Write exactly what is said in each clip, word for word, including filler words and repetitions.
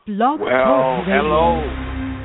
Blog Talk Well, Radio. hello,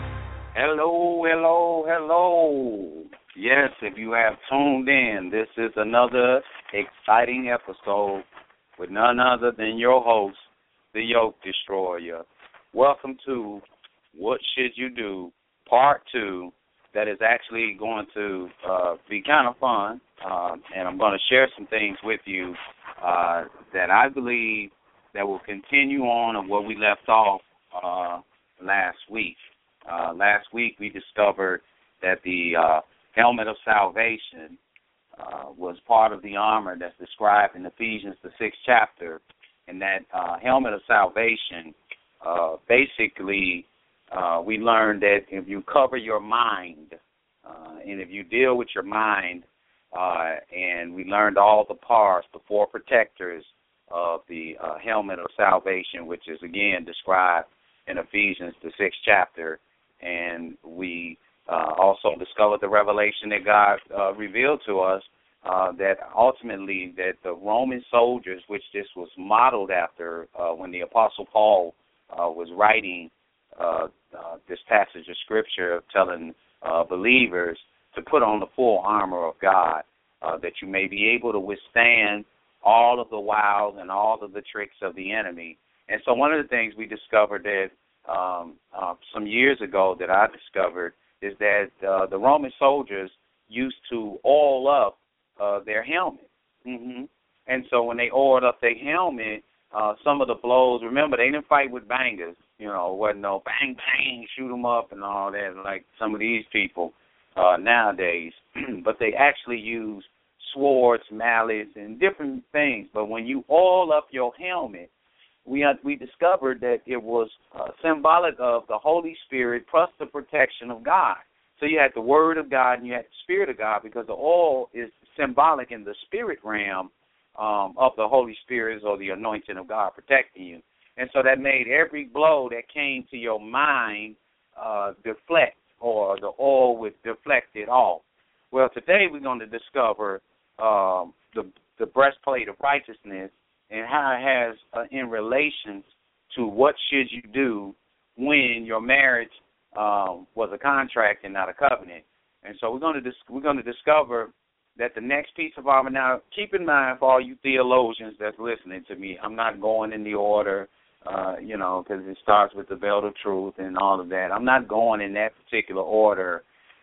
hello, hello, hello. Yes, if you have tuned in, this is another exciting episode with none other than your host, the Yoke Destroyer. Welcome to What Should You Do, Part two, that is actually going to uh, be kind of fun, uh, and I'm going to share some things with you uh, that I believe that will continue on of what we left off uh, last week. Uh, last week we discovered that the uh, helmet of salvation uh, was part of the armor that's described in Ephesians, the sixth chapter, and that uh, helmet of salvation, uh, basically, uh, we learned that if you cover your mind, uh, and if you deal with your mind, uh, and we learned all the parts, the four protectors of the uh, helmet of salvation, which is again described in Ephesians, the sixth chapter, and we uh, also discovered the revelation that God uh, revealed to us uh, that ultimately that the Roman soldiers, which this was modeled after uh, when the Apostle Paul uh, was writing uh, uh, this passage of Scripture telling uh, believers to put on the full armor of God, uh, that you may be able to withstand all of the wiles and all of the tricks of the enemy. And so one of the things we discovered that um, uh, some years ago that I discovered is that uh, the Roman soldiers used to oil up uh, their helmet. Mm-hmm. And so when they oiled up their helmet, uh, some of the blows, remember, they didn't fight with bangers. You know, it wasn't no bang, bang, shoot them up and all that like some of these people uh, nowadays. But they actually used swords, mallets, and different things. But when you oil up your helmet, we had, we discovered that it was uh, symbolic of the Holy Spirit plus the protection of God. So you had the Word of God and you had the Spirit of God, because the oil is symbolic in the spirit realm um, of the Holy Spirit or the anointing of God protecting you. And so that made every blow that came to your mind uh, deflect, or the oil would deflect it off. Well, today we're going to discover um, the, the breastplate of righteousness and how it has uh, in relation to what should you do when your marriage um, was a contract and not a covenant. And so we're going to dis- we're going to discover that the next piece of armor. Now, keep in mind, for all you theologians that's listening to me, I'm not going in the order, uh, you know, because it starts with the belt of truth and all of that. I'm not going in that particular order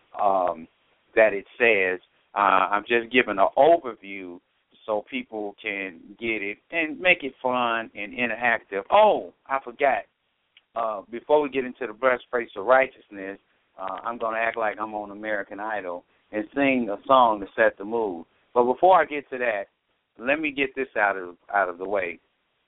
um, that it says. Uh, I'm just giving an overview so people can get it and make it fun and interactive. Oh, I forgot. Uh, before we get into the breastplate of righteousness, uh, I'm going to act like I'm on American Idol and sing a song to set the mood. But before I get to that, let me get this out of out of the way.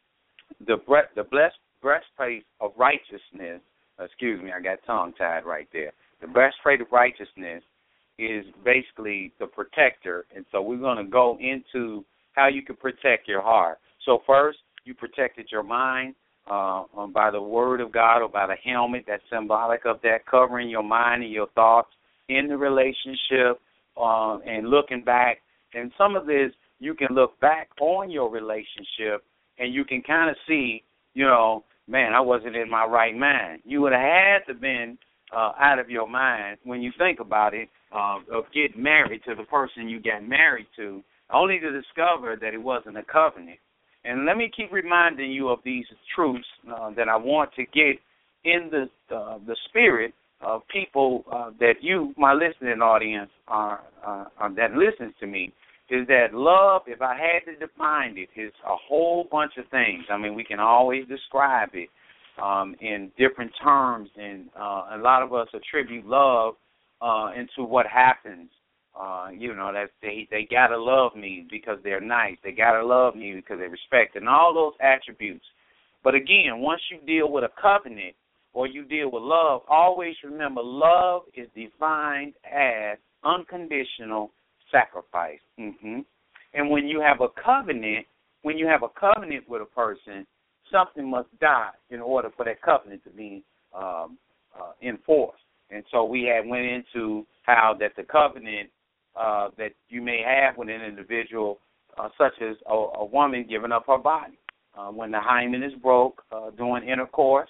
The bre- the blessed breastplate of righteousness. Excuse me, I got tongue tied right there. The breastplate of righteousness is basically the protector, and so we're going to go into how you can protect your heart. So first, you protected your mind uh, um, by the Word of God, or by the helmet that's symbolic of that, covering your mind and your thoughts in the relationship uh, and looking back. And some of this, you can look back on your relationship and you can kind of see, you know, man, I wasn't in my right mind. You would have had to been uh, out of your mind when you think about it, uh, of getting married to the person you got married to, only to discover that it wasn't a covenant. And let me keep reminding you of these truths uh, that I want to get in the uh, the spirit of people uh, that you, my listening audience, are, uh, uh, that listens to me, is that love, if I had to define it, is a whole bunch of things. I mean, we can always describe it um, in different terms, and uh, a lot of us attribute love uh, into what happens. Uh, you know, that they, they got to love me because they're nice. They got to love me because they respect, and all those attributes. But again, once you deal with a covenant or you deal with love, always remember love is defined as unconditional sacrifice. Mm-hmm. And when you have a covenant, when you have a covenant with a person, something must die in order for that covenant to be um, uh, enforced. And so we had went into how that the covenant uh, that you may have with an individual, uh, such as a, a woman giving up her body. Uh, when the hymen is broke uh, during intercourse,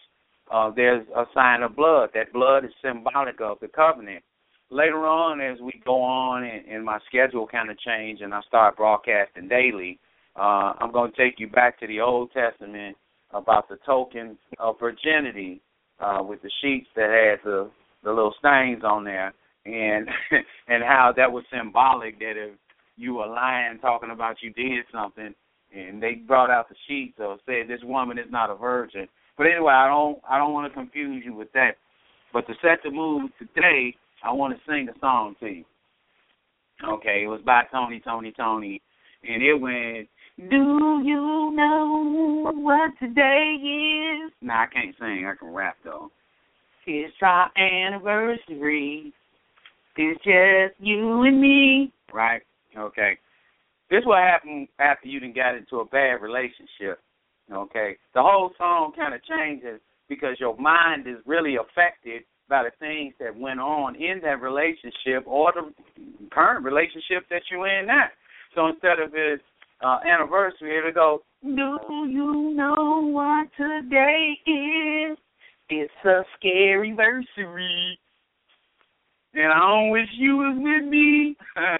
uh, there's a sign of blood. That blood is symbolic of the covenant. Later on, as we go on and, and my schedule kind of changed and I start broadcasting daily, uh, I'm going to take you back to the Old Testament about the token of virginity uh, with the sheets that had the, the little stains on there, and and how that was symbolic that if you were lying talking about you did something, and they brought out the sheets or said this woman is not a virgin. But anyway, I don't I don't want to confuse you with that. But to set the mood today, I want to sing a song to you. Okay, it was by Tony, Tony, Tony, and it went, do you know what today is? Nah, I can't sing. I can rap, though. It's our anniversary. It's just you and me. Right? Okay. This what happened after you done got into a bad relationship. Okay? The whole song kind of changes because your mind is really affected by the things that went on in that relationship or the current relationship that you're in now. So instead of its uh, anniversary, it'll go, do you know what today is? It's a scary versary. And I don't wish you was with me.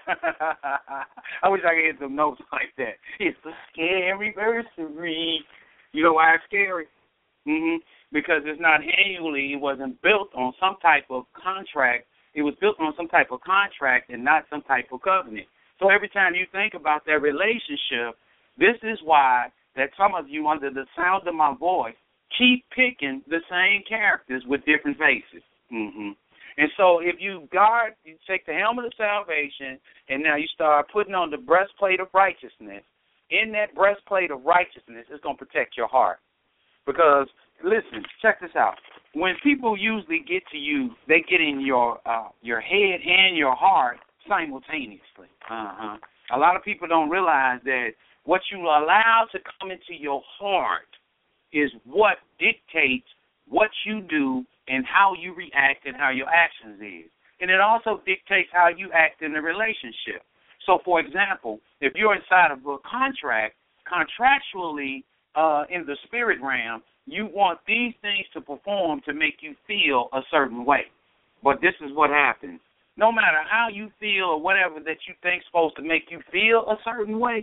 I wish I could hit some notes like that. It's a scary versary. You know why it's scary? Mm-hmm. Because it's not annually, it wasn't built on some type of contract. It was built on some type of contract and not some type of covenant. So every time you think about that relationship, this is why that some of you under the sound of my voice keep picking the same characters with different faces. Mm-hmm. And so if you guard, you take the helmet of salvation, and now you start putting on the breastplate of righteousness. In that breastplate of righteousness, it's going to protect your heart. Because, listen, check this out. When people usually get to you, they get in your uh, your head and your heart simultaneously. Uh-huh. A lot of people don't realize that what you allow to come into your heart is what dictates what you do and how you react and how your actions is. And it also dictates how you act in the relationship. So, for example, if you're inside of a contract, contractually, Uh, in the spirit realm, you want these things to perform to make you feel a certain way. But this is what happens. No matter how you feel or whatever that you think is supposed to make you feel a certain way,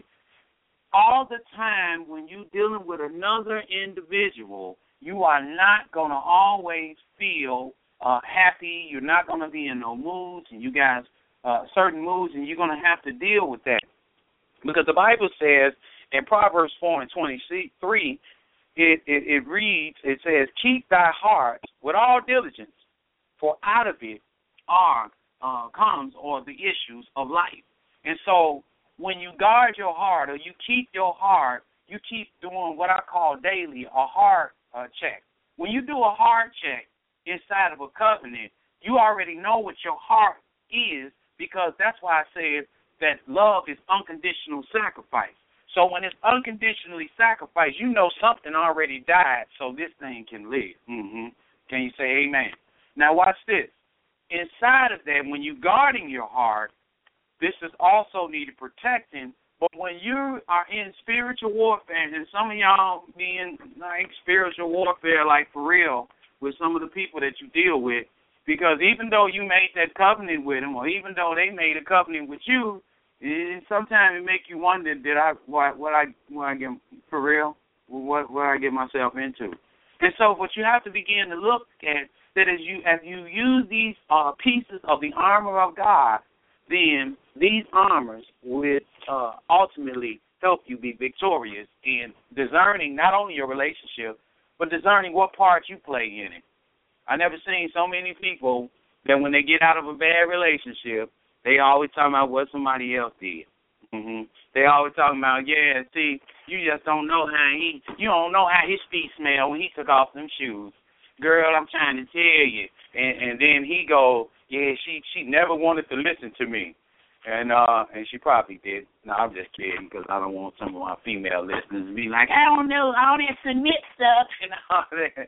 all the time when you're dealing with another individual, you are not going to always feel uh, happy. You're not going to be in no moods, and you guys, uh, certain moods, and you're going to have to deal with that. Because the Bible says, in Proverbs four and twenty-three, it, it, it reads, it says, keep thy heart with all diligence, for out of it are, uh, comes or the issues of life. And so when you guard your heart or you keep your heart, you keep doing what I call daily a heart uh, check. When you do a heart check inside of a covenant, you already know what your heart is, because that's why I said that love is unconditional sacrifice. So when it's unconditionally sacrificed, you know something already died so this thing can live. Mm-hmm. Can you say amen? Now watch this. Inside of that, when you're guarding your heart, this is also needed protecting. But when you are in spiritual warfare, and some of y'all be in like spiritual warfare, like for real, with some of the people that you deal with, because even though you made that covenant with them, or even though they made a covenant with you, and sometimes it make you wonder, did I what what I what I get for real? What what I get myself into? And so, what you have to begin to look at that as you as you use these uh, pieces of the armor of God, then these armors will uh, ultimately help you be victorious in discerning not only your relationship, but discerning what part you play in it. I never seen so many people that when they get out of a bad relationship, they always talking about what somebody else did. Mm-hmm. They always talking about, yeah, see, you just don't know how he, you don't know how his feet smell when he took off them shoes. Girl, I'm trying to tell you. And, and then he go, yeah, she she never wanted to listen to me. And uh, and she probably did. No, I'm just kidding, because I don't want some of my female listeners to be like, I don't know, all that submit stuff and all that.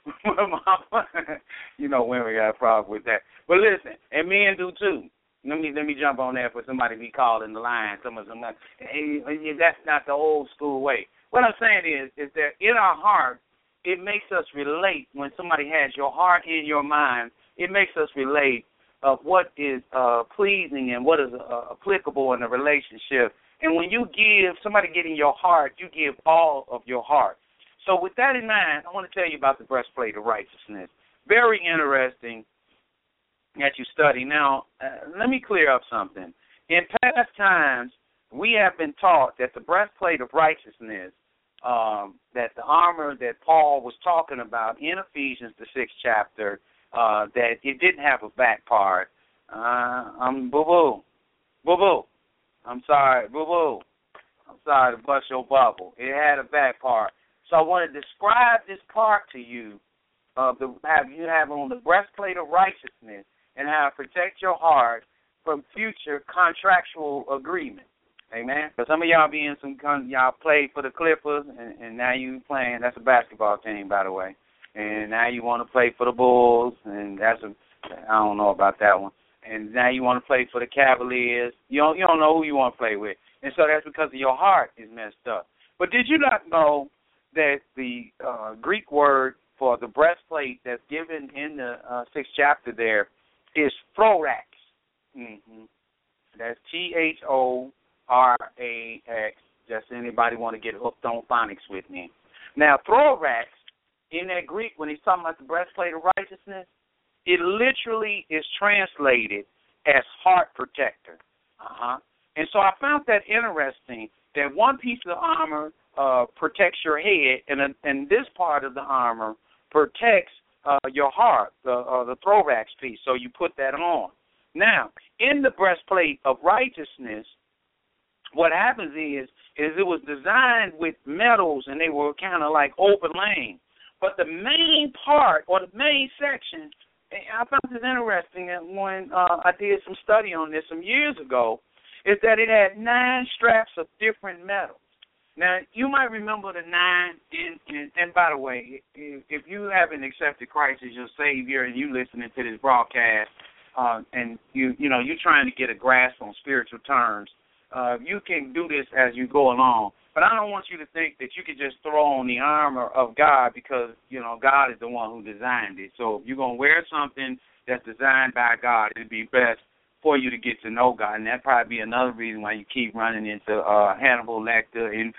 You know, women got a problem with that. But listen, and men do too. Let me let me jump on there for somebody to be calling the line. Some of them, hey, that's not the old school way. What I'm saying is, is that in our heart, it makes us relate when somebody has your heart in your mind. It makes us relate of what is uh, pleasing and what is uh, applicable in a relationship. And when you give, somebody getting your heart, you give all of your heart. So with that in mind, I want to tell you about the breastplate of righteousness. Very interesting that you study. Now, uh, let me clear up something. In past times, we have been taught that the breastplate of righteousness, um, that the armor that Paul was talking about in Ephesians, the sixth chapter, uh, that it didn't have a back part. Uh, I'm boo-boo. Boo-boo. I'm sorry, boo-boo. I'm sorry to bust your bubble. It had a back part. So I want to describe this part to you, of the have you have on the breastplate of righteousness and how to protect your heart from future contractual agreement. Amen. Because some of y'all be in some y'all played for the Clippers and, and now you playing. That's a basketball team, by the way. And now you want to play for the Bulls, and that's a I don't know about that one. And now you want to play for the Cavaliers. You don't you don't know who you want to play with, and so that's because of your heart is messed up. But did you not know that the uh, Greek word for the breastplate that's given in the uh, sixth chapter there is thorax. Mm-hmm. That's T H O R A X. Just anybody want to get hooked on phonics with me. Now, thorax, in that Greek, when he's talking about the breastplate of righteousness, it literally is translated as heart protector. Uh-huh. And so I found that interesting, that one piece of armor uh, protects your head, and, uh, and this part of the armor protects uh, your heart, the, uh, the thorax piece, so you put that on. Now, in the breastplate of righteousness, what happens is, is it was designed with metals, and they were kind of like overlaying. But the main part, or the main section, I found this interesting when uh, I did some study on this some years ago, is that it had nine straps of different metals. Now, you might remember the nine, and, and, and by the way, if, if you haven't accepted Christ as your Savior and you listening to this broadcast, uh, and you you know, you're trying to get a grasp on spiritual terms, uh, you can do this as you go along. But I don't want you to think that you can just throw on the armor of God because, you know, God is the one who designed it. So if you're going to wear something that's designed by God, it'd be best for you to get to know God. And that'd probably be another reason why you keep running into uh, Hannibal Lecter and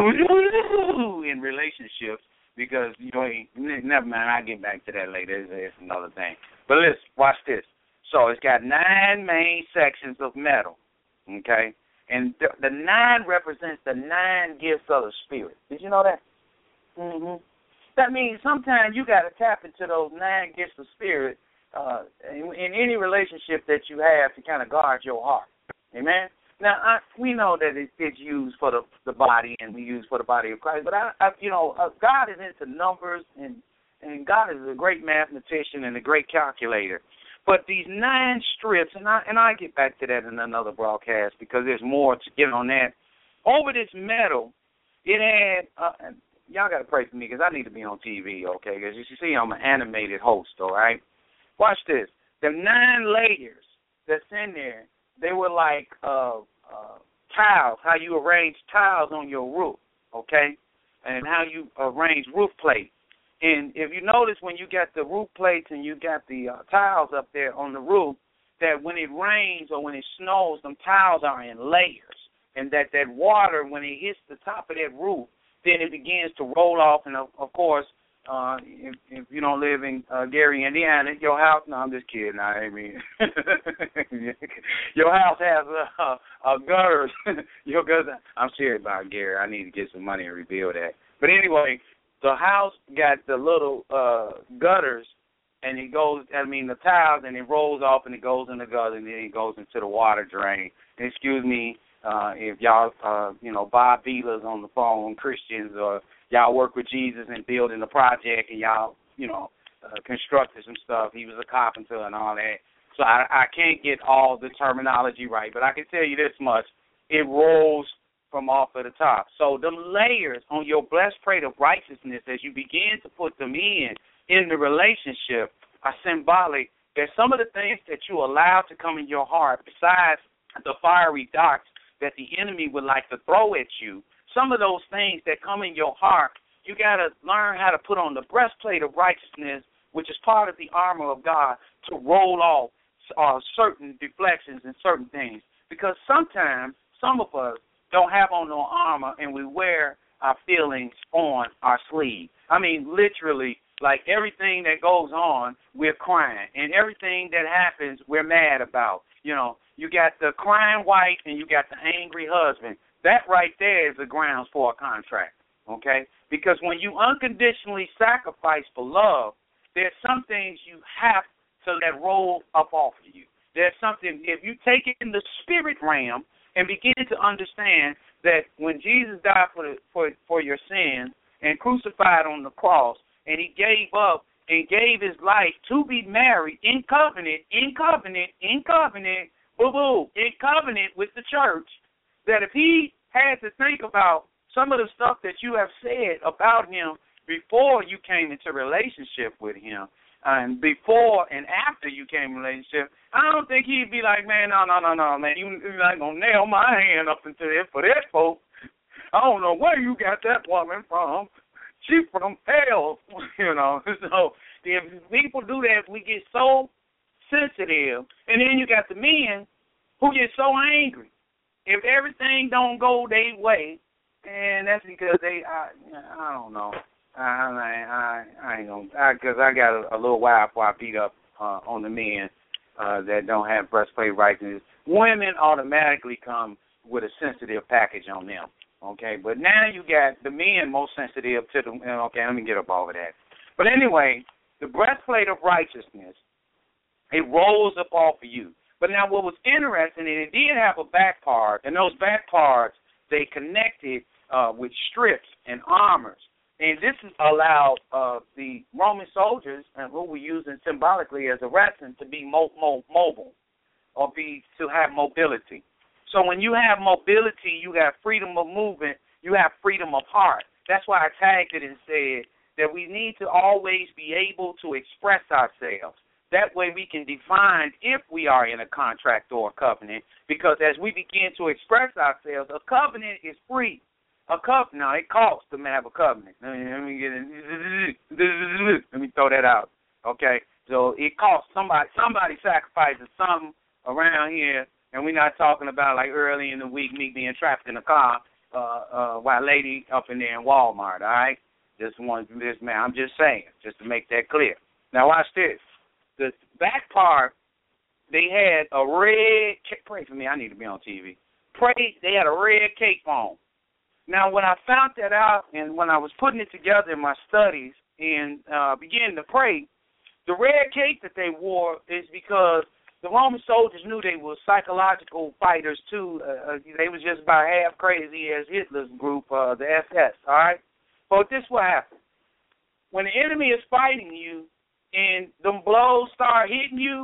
Scooby-Doo in relationships because, you know, never mind, I'll get back to that later. It's, it's another thing. But listen, watch this. So it's got nine main sections of metal, okay? And the, the nine represents the nine gifts of the Spirit. Did you know that? Mm-hmm. That means sometimes you got to tap into those nine gifts of Spirit uh, in, in any relationship that you have to kind of guard your heart. Amen? Now, I, we know that it, it's used for the, the body and we use for the body of Christ, but, I, I, you know, uh, God is into numbers, and, and God is a great mathematician and a great calculator. But these nine strips, and I and I get back to that in another broadcast because there's more to get on that. Over this metal, it had, uh, y'all got to pray for me because I need to be on T V, okay? Because you see I'm an animated host, all right? Watch this. The nine layers that's in there, they were like uh, uh, tiles, how you arrange tiles on your roof, okay? And how you arrange roof plates. And if you notice when you got the roof plates and you got the uh, tiles up there on the roof, that when it rains or when it snows, them tiles are in layers. And that that water, when it hits the top of that roof, then it begins to roll off. And, of, of course, uh, if, if you don't live in uh, Gary, Indiana, your house, no, I'm just kidding. I mean, your house has a, a, a gutters. your gutters. I'm serious about Gary. I need to get some money and rebuild that. But anyway, the house got the little uh, gutters, and it goes, I mean, the tiles, and it rolls off, and it goes in the gutter, and then it goes into the water drain. And excuse me uh, if y'all, uh, you know, Bob Vila's on the phone, Christians, or y'all work with Jesus and building a project, and y'all, you know, uh, constructed some stuff. He was a carpenter and all that. So I, I can't get all the terminology right, but I can tell you this much. It rolls from off of the top. So the layers on your breastplate of righteousness, as you begin to put them in, in the relationship, are symbolic that some of the things that you allow to come in your heart, besides the fiery darts that the enemy would like to throw at you, some of those things that come in your heart you got to learn how to put on the breastplate of righteousness, which is part of the armor of God, to roll off uh, certain deflections and certain things. Because sometimes some of us don't have on no armor and we wear our feelings on our sleeve. I mean, literally, like everything that goes on, we're crying. And everything that happens, we're mad about. You know, you got the crying wife and you got the angry husband. That right there is the grounds for a contract, okay? Because when you unconditionally sacrifice for love, there's some things you have to let roll up off of you. There's something, if you take it in the spirit realm and begin to understand that when Jesus died for, the, for, for your sins and crucified on the cross, and he gave up and gave his life to be married in covenant, in covenant, in covenant, boo-boo, in covenant with the church, that if he had to think about some of the stuff that you have said about him before you came into relationship with him, and before and after you came in relationship, I don't think he'd be like, man, no, no, no, no, man, you, you're not going to nail my hand up into there for that, folks. I don't know where you got that woman from. She from hell, you know. So if people do that, we get so sensitive. And then you got the men who get so angry. If everything don't go their way, and that's because they, I, I don't know. I, I, I ain't gonna, because I, I got a, a little while before I beat up uh, on the men uh, that don't have breastplate righteousness. Women automatically come with a sensitive package on them. Okay, but now you got the men most sensitive to the, okay, let me get up all of that. But anyway, the breastplate of righteousness, it rolls up off of you. But now what was interesting, and it did have a back part, and those back parts, they connected uh, with strips and armors. And this allowed uh, the Roman soldiers, and who were using symbolically as a weapon, to be mo- mo- mobile or be to have mobility. So when you have mobility, you have freedom of movement, you have freedom of heart. That's why I tagged it and said that we need to always be able to express ourselves. That way we can define if we are in a contract or a covenant, because as we begin to express ourselves, a covenant is free. A covenant, now it costs to have a covenant. Let me, let me get it. Let me throw that out. Okay, so it costs somebody. Somebody sacrifices something around here. And we're not talking about like early in the week me being trapped in a car uh, uh, while lady up in there in Walmart, all right? Just one, this man, I'm just saying, just to make that clear. Now watch this. The back part, they had a red, pray for me, I need to be on T V. Pray, they had a red cape on. Now when I found that out and when I was putting it together in my studies and uh, began to pray, the red cape that they wore is because the Roman soldiers knew they were psychological fighters, too. Uh, they was just about half crazy as Hitler's group, uh, the S S, all right? But this what happened. When the enemy is fighting you and them blows start hitting you,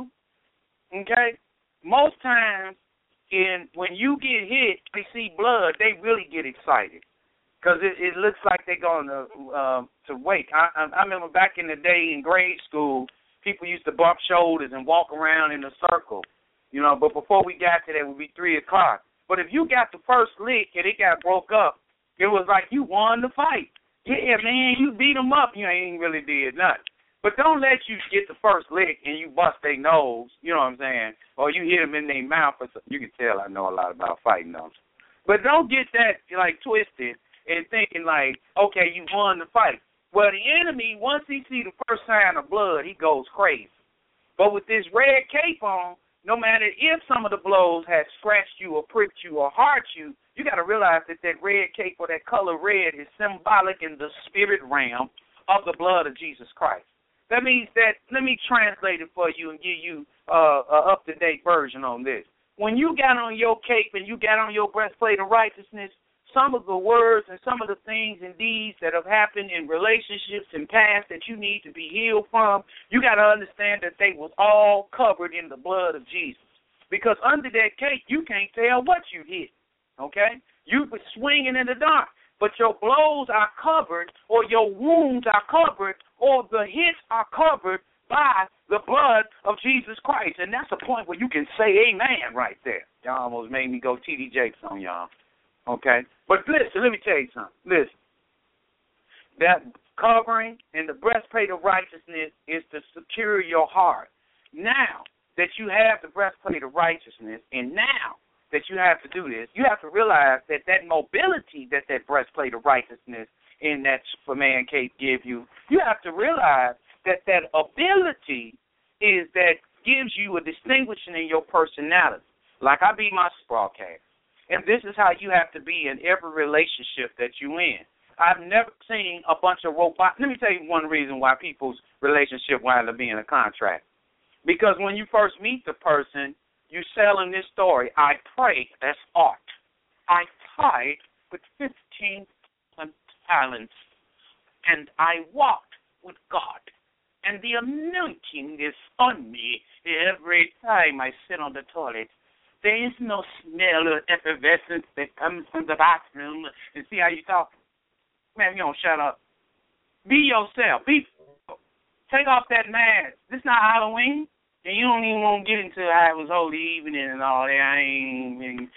okay, most times in, when you get hit, they see blood, they really get excited because it, it looks like they're going to, uh, to wait. I, I, I remember back in the day in grade school, people used to bump shoulders and walk around in a circle, you know, but before we got to that, it would be three o'clock. But if you got the first lick and it got broke up, it was like you won the fight. Yeah, man, you beat them up. You ain't really did nothing. But don't let you get the first lick and you bust their nose, you know what I'm saying, or you hit them in their mouth. Or something. You can tell I know a lot about fighting them. But don't get that, like, twisted and thinking like, okay, you won the fight. Well, the enemy, once he see the first sign of blood, he goes crazy. But with this red cape on, no matter if some of the blows had scratched you or pricked you or hurt you, you got to realize that that red cape or that color red is symbolic in the spirit realm of the blood of Jesus Christ. That means that, let me translate it for you and give you uh, an up-to-date version on this. When you got on your cape and you got on your breastplate of righteousness, some of the words and some of the things and deeds that have happened in relationships and past that you need to be healed from, you got to understand that they was all covered in the blood of Jesus. Because under that cape, you can't tell what you did, okay? You were swinging in the dark, but your blows are covered or your wounds are covered or the hits are covered by the blood of Jesus Christ. And that's a point where you can say amen right there. Y'all almost made me go T D Jakes on y'all. Okay? But listen, let me tell you something. Listen. That covering and the breastplate of righteousness is to secure your heart. Now that you have the breastplate of righteousness, and now that you have to do this, you have to realize that that mobility that that breastplate of righteousness in that Superman cape give you, you have to realize that that ability is that gives you a distinguishing in your personality. Like I be my broadcast. And this is how you have to be in every relationship that you in. I've never seen a bunch of robots. Let me tell you one reason why people's relationship wind up being a contract. Because when you first meet the person, you sell them this story. I pray, that's art. I tied with fifteen talents, and I walked with God. And the anointing is on me every time I sit on the toilet. There is no smell or effervescence that comes from the bathroom. And see how you talk? Man, you don't shut up. Be yourself. Be. Take off that mask. This not Halloween. And you don't even want to get into how it was Holy Evening and all that. I ain't,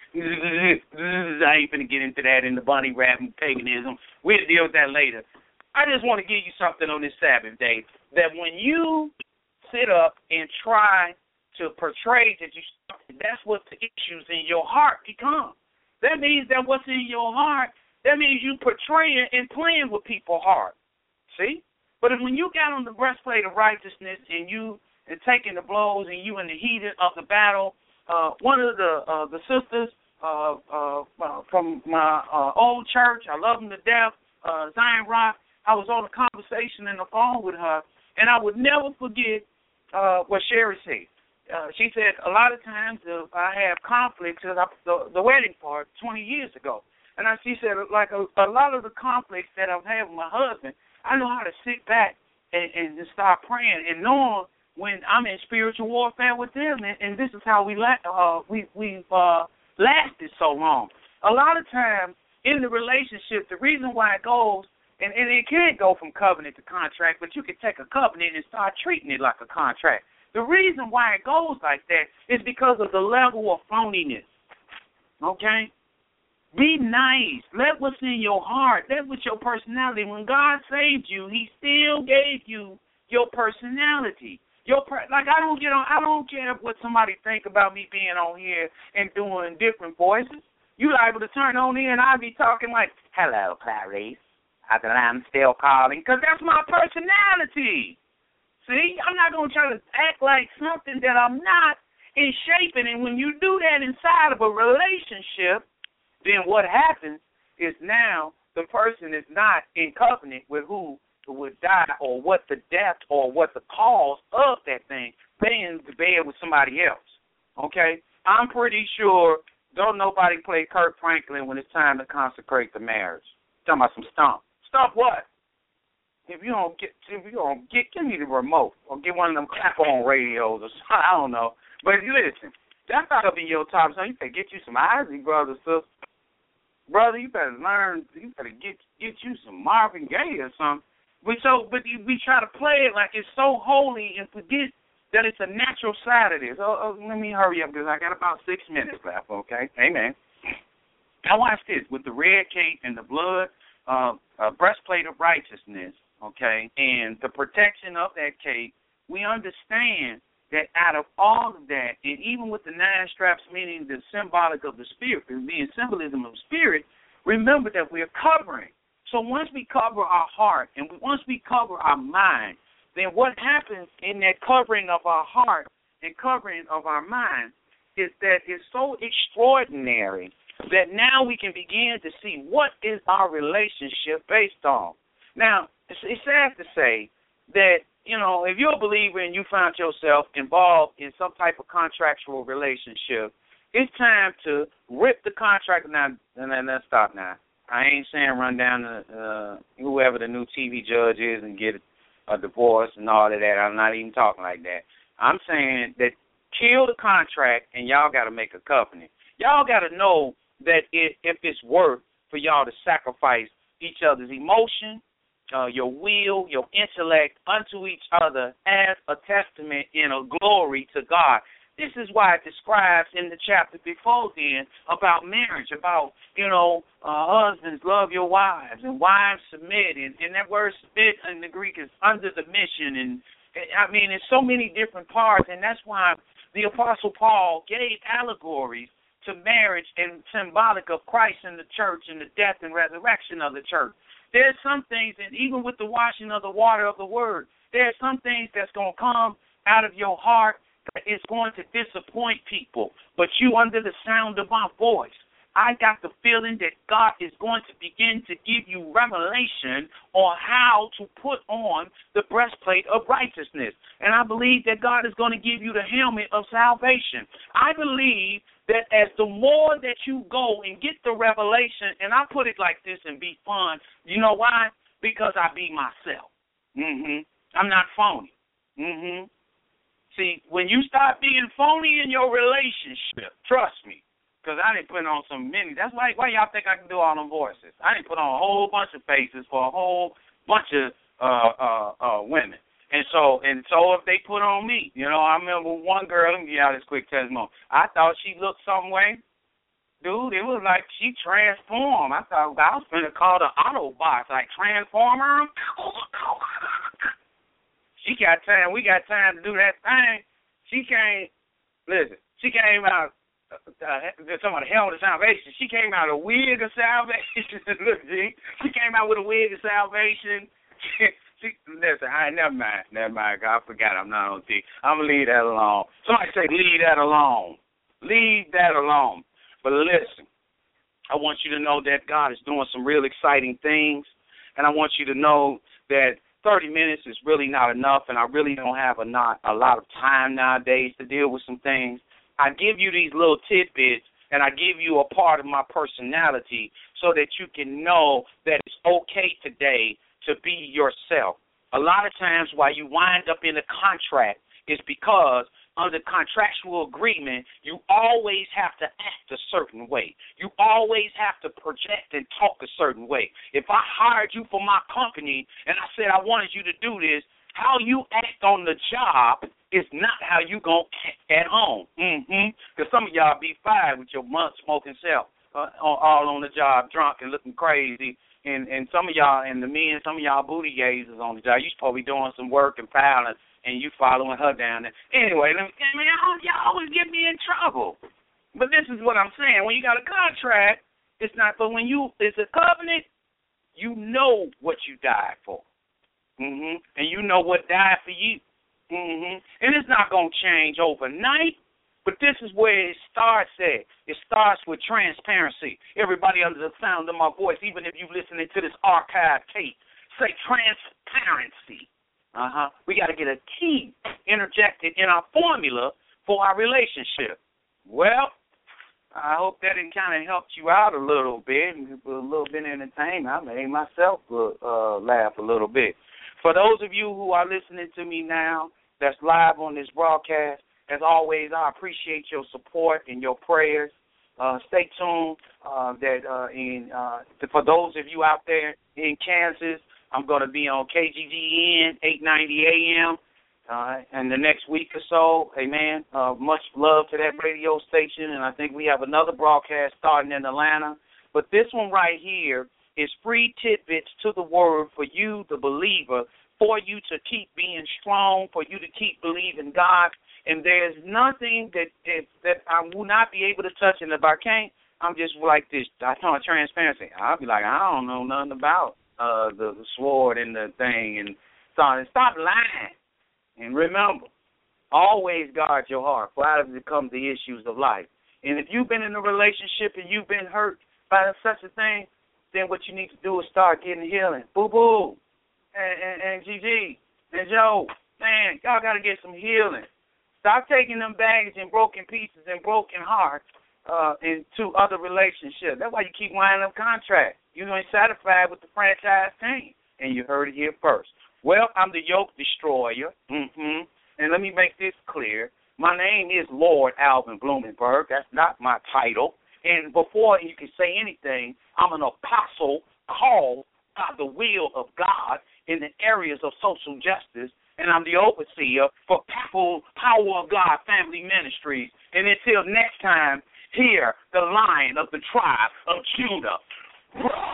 I ain't finna get into that in the bunny rap and paganism. We'll deal with that later. I just want to give you something on this Sabbath day, that when you sit up and try to portray that you, that's what the issues in your heart become. That means that what's in your heart, that means you portraying and playing with people's heart. See? But if when you got on the breastplate of righteousness and you and taking the blows and you in the heat of the battle, uh, one of the uh, the sisters uh, uh, uh, from my uh, old church, I love them to death, uh, Zion Rock, I was on a conversation in the phone with her, and I would never forget uh, what Sherry said. Uh, she said a lot of times if I have conflicts, the, the wedding part twenty years ago, and I, she said like a, a lot of the conflicts that I've had with my husband, I know how to sit back and, and just start praying and knowing when I'm in spiritual warfare with them, and, and this is how we la- uh, we we've uh, lasted so long. A lot of times in the relationship, the reason why it goes, and, and it can't go from covenant to contract, but you can take a covenant and start treating it like a contract. The reason why it goes like that is because of the level of phoniness. Okay? Be nice. Let what's in your heart. Let what's your personality. When God saved you, He still gave you your personality. Your per- like I don't get on. I don't care what somebody think about me being on here and doing different voices. You liable to turn on here and I'll be talking like, "Hello, Clarice. I'm still calling," because that's my personality. See, I'm not gonna try to act like something that I'm not in shaping. And when you do that inside of a relationship, then what happens is now the person is not in covenant with who would die or what the death or what the cause of that thing, they in the bed with somebody else. Okay? I'm pretty sure don't nobody play Kirk Franklin when it's time to consecrate the marriage. Talking about some stomp. Stomp what? If you don't get, if you don't get, give me the remote or get one of them clap-on radios or something. I don't know. But listen, that's not up in your top. So you better get you some Ozzy, brother, sister. Brother, you better learn. You better get get you some Marvin Gaye or something. We so, but we try to play it like it's so holy and forget that it's a natural side of this. Oh, oh, let me hurry up because I got about six minutes left. Okay, amen. Now watch this with the red cape and the blood, uh, uh, breastplate of righteousness. Okay, and the protection of that cape. We understand that out of all of that, and even with the nine straps, meaning the symbolic of the spirit, being symbolism of spirit, remember that we are covering. So once we cover our heart and once we cover our mind, then what happens in that covering of our heart and covering of our mind is that it's so extraordinary that now we can begin to see what is our relationship based on. Now, it's, it's sad to say that, you know, if you're a believer and you find yourself involved in some type of contractual relationship, it's time to rip the contract. Now, and then let's stop now. I ain't saying run down to uh, whoever the new T V judge is and get a divorce and all of that. I'm not even talking like that. I'm saying that kill the contract and y'all got to make a covenant. Y'all got to know that it, if it's worth for y'all to sacrifice each other's emotion, uh, your will, your intellect unto each other as a testament and a glory to God. This is why it describes in the chapter before then about marriage, about, you know, uh, husbands, love your wives, and wives submit. And, and that word submit in the Greek is under the mission. And, I mean, there's so many different parts, and that's why the Apostle Paul gave allegories to marriage and symbolic of Christ and the church and the death and resurrection of the church. There's some things, and even with the washing of the water of the word, there's some things that's going to come out of your heart that is going to disappoint people. But you, under the sound of my voice, I got the feeling that God is going to begin to give you revelation on how to put on the breastplate of righteousness. And I believe that God is going to give you the helmet of salvation. I believe that as the more that you go and get the revelation, and I put it like this and be fun, you know why? Because I be myself. Mm-hmm. I'm not phony. Mm-hmm. See, when you start being phony in your relationship, trust me, because I didn't put on so many. That's why why y'all think I can do all them voices. I didn't put on a whole bunch of faces for a whole bunch of uh, uh, uh, women. And so and so if they put on me, you know, I remember one girl, let me give y'all this quick testimony. I thought she looked some way. Dude, it was like she transformed. I thought I was going to call the Autobots, like Transformer. She got time. We got time to do that thing. She came, listen, she came out. Uh, talking about the helmet of salvation. She came out with a wig of salvation. Look, G, she came out with a wig of salvation. she, listen, I never mind, never mind. I forgot I'm not on T. I'm gonna leave that alone. Somebody say, leave that alone. Leave that alone. But listen, I want you to know that God is doing some real exciting things, and I want you to know that thirty minutes is really not enough, and I really don't have a not a lot of time nowadays to deal with some things. I give you these little tidbits, and I give you a part of my personality so that you can know that it's okay today to be yourself. A lot of times why you wind up in a contract is because under contractual agreement, you always have to act a certain way. You always have to project and talk a certain way. If I hired you for my company and I said I wanted you to do this, how you act on the job is not how you going to act at home. Mm-hmm. Because some of y'all be fired with your mud-smoking self, uh, all on the job, drunk and looking crazy. And and some of y'all, and the men, some of y'all booty gazers on the job, you supposed to be doing some work and filing, and you following her down there. Anyway, let me, I mean, y'all, y'all always get me in trouble. But this is what I'm saying. When you got a contract, it's not, but when you, it's a covenant, you know what you died for. Mm-hmm. And you know what died for you. Mm-hmm. And it's not going to change overnight, but this is where it starts at. It starts with transparency. Everybody under the sound of my voice, even if you're listening to this archive tape, say transparency. Uh-huh. We got to get a key interjected in our formula for our relationship. Well, I hope that it kind of helped you out a little bit, and a little bit entertained. I made myself uh, laugh a little bit. For those of you who are listening to me now that's live on this broadcast, as always, I appreciate your support and your prayers. Uh, stay tuned. Uh, that uh, in, uh, for those of you out there in Kansas, I'm going to be on K G G N eight ninety A M uh, in the next week or so. Amen. Uh, much love to that radio station, and I think we have another broadcast starting in Atlanta. But this one right here is free tidbits to the word for you, the believer, for you to keep being strong, for you to keep believing God. And there's nothing that that, that I will not be able to touch. And if I can't, I'm just like this. I talk transparency. I'll be like, I don't know nothing about uh, the, the sword and the thing. And stop, stop lying. And remember, always guard your heart, for out of it come the issues of life. And if you've been in a relationship and you've been hurt by such a thing, then what you need to do is start getting healing. Boo-boo. And, and, and G G and Joe, man, y'all got to get some healing. Stop taking them baggage and broken pieces and broken hearts uh, into other relationships. That's why you keep winding up contracts. You ain't satisfied with the franchise team, and you heard it here first. Well, I'm the yoke destroyer, mm-hmm. And let me make this clear. My name is Lord Alvin Blumenberg. That's not my title. And before you can say anything, I'm an apostle called by the will of God in the areas of social justice, and I'm the overseer for Power of God Family Ministries. And until next time, hear the Lion of the tribe of Judah.